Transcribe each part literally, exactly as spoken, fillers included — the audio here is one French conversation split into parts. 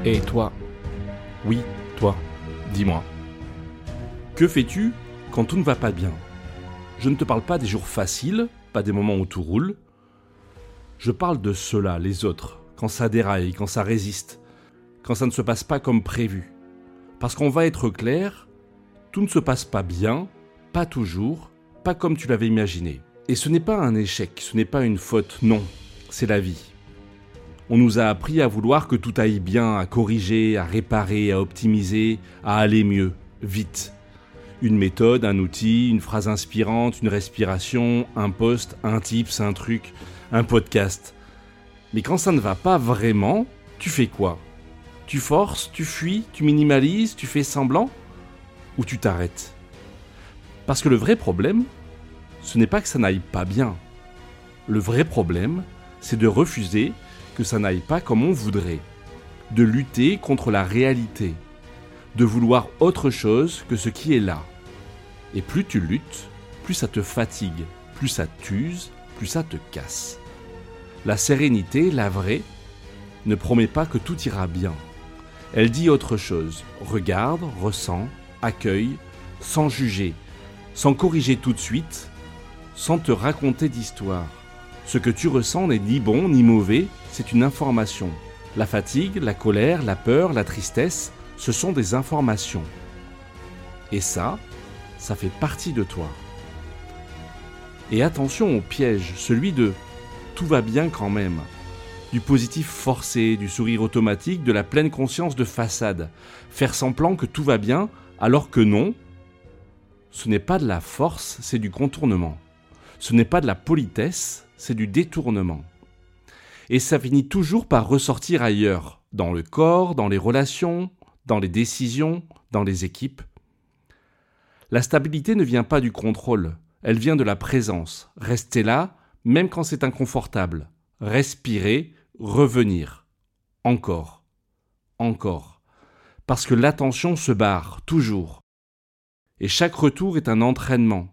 Et toi, oui, toi, dis-moi. Que fais-tu quand tout ne va pas bien ? Je ne te parle pas des jours faciles, pas des moments où tout roule. Je parle de ceux-là, les autres, quand ça déraille, quand ça résiste, quand ça ne se passe pas comme prévu. Parce qu'on va être clair, tout ne se passe pas bien, pas toujours, pas comme tu l'avais imaginé. Et ce n'est pas un échec, ce n'est pas une faute, non, c'est la vie. On nous a appris à vouloir que tout aille bien, à corriger, à réparer, à optimiser, à aller mieux, vite. Une méthode, un outil, une phrase inspirante, une respiration, un post, un tips, un truc, un podcast. Mais quand ça ne va pas vraiment, tu fais quoi ? Tu forces, tu fuis, tu minimalises, tu fais semblant ? Ou tu t'arrêtes ? Parce que le vrai problème, ce n'est pas que ça n'aille pas bien. Le vrai problème, c'est de refuser que ça n'aille pas comme on voudrait, de lutter contre la réalité, de vouloir autre chose que ce qui est là. Et plus tu luttes, plus ça te fatigue, plus ça t'use, plus ça te casse. La sérénité, la vraie, ne promet pas que tout ira bien. Elle dit autre chose, regarde, ressent, accueille, sans juger, sans corriger tout de suite, sans te raconter d'histoire. Ce que tu ressens n'est ni bon ni mauvais, c'est une information. La fatigue, la colère, la peur, la tristesse, ce sont des informations. Et ça, ça fait partie de toi. Et attention au piège, celui de « tout va bien quand même », du positif forcé, du sourire automatique, de la pleine conscience de façade. Faire semblant que tout va bien, alors que non, ce n'est pas de la force, c'est du contournement. Ce n'est pas de la politesse, c'est du détournement. Et ça finit toujours par ressortir ailleurs, dans le corps, dans les relations, dans les décisions, dans les équipes. La stabilité ne vient pas du contrôle, elle vient de la présence. Rester là, même quand c'est inconfortable. Respirer, revenir. Encore. Encore. Parce que l'attention se barre, toujours. Et chaque retour est un entraînement.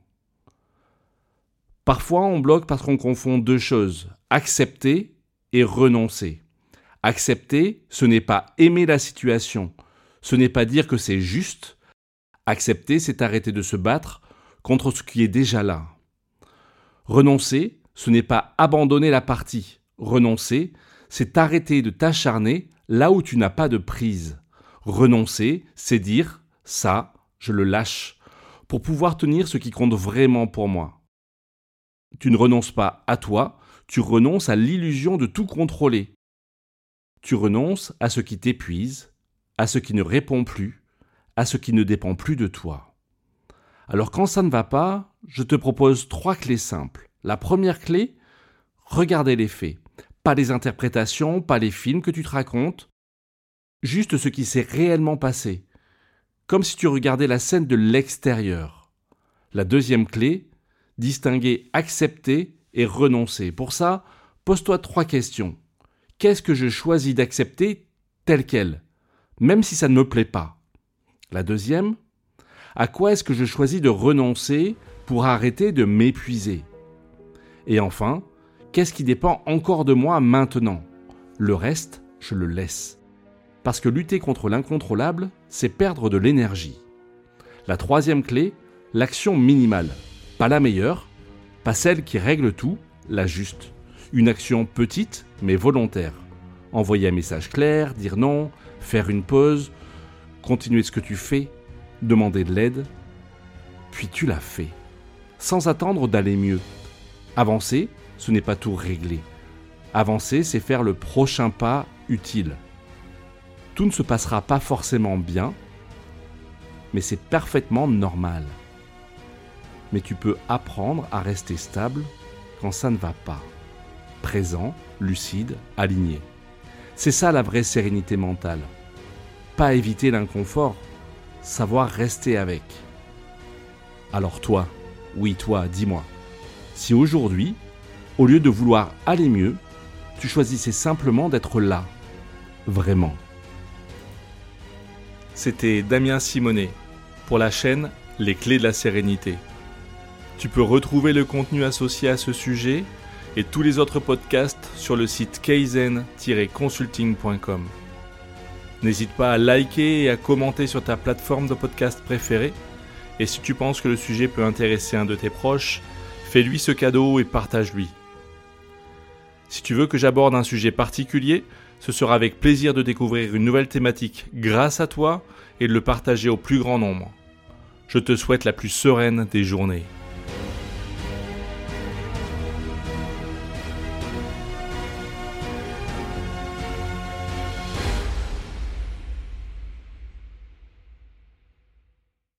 Parfois, on bloque parce qu'on confond deux choses, accepter et renoncer. Accepter, ce n'est pas aimer la situation, ce n'est pas dire que c'est juste. Accepter, c'est arrêter de se battre contre ce qui est déjà là. Renoncer, ce n'est pas abandonner la partie. Renoncer, c'est arrêter de t'acharner là où tu n'as pas de prise. Renoncer, c'est dire « ça, je le lâche » pour pouvoir tenir ce qui compte vraiment pour moi. Tu ne renonces pas à toi, tu renonces à l'illusion de tout contrôler. Tu renonces à ce qui t'épuise, à ce qui ne répond plus, à ce qui ne dépend plus de toi. Alors quand ça ne va pas, je te propose trois clés simples. La première clé, regarder les faits. Pas les interprétations, pas les films que tu te racontes, juste ce qui s'est réellement passé. Comme si tu regardais la scène de l'extérieur. La deuxième clé, distinguer accepter et renoncer. Pour ça, pose-toi trois questions. Qu'est-ce que je choisis d'accepter tel quel, même si ça ne me plaît pas ? La deuxième, à quoi est-ce que je choisis de renoncer pour arrêter de m'épuiser ? Et enfin, qu'est-ce qui dépend encore de moi maintenant ? Le reste, je le laisse. Parce que lutter contre l'incontrôlable, c'est perdre de l'énergie. La troisième clé, l'action minimale. Pas la meilleure, pas celle qui règle tout, la juste. Une action petite, mais volontaire. Envoyer un message clair, dire non, faire une pause, continuer ce que tu fais, demander de l'aide, puis tu l'as fait. Sans attendre d'aller mieux. Avancer, ce n'est pas tout régler. Avancer, c'est faire le prochain pas utile. Tout ne se passera pas forcément bien, mais c'est parfaitement normal. Mais tu peux apprendre à rester stable quand ça ne va pas. Présent, lucide, aligné. C'est ça la vraie sérénité mentale. Pas éviter l'inconfort, savoir rester avec. Alors toi, oui toi, dis-moi, si aujourd'hui, au lieu de vouloir aller mieux, tu choisissais simplement d'être là, vraiment. C'était Damien Simonet pour la chaîne Les Clés de la Sérénité. Tu peux retrouver le contenu associé à ce sujet et tous les autres podcasts sur le site kaizen tiret consulting point com. N'hésite pas à liker et à commenter sur ta plateforme de podcast préférée. Et si tu penses que le sujet peut intéresser un de tes proches, fais-lui ce cadeau et partage-lui. Si tu veux que j'aborde un sujet particulier, ce sera avec plaisir de découvrir une nouvelle thématique grâce à toi et de le partager au plus grand nombre. Je te souhaite la plus sereine des journées.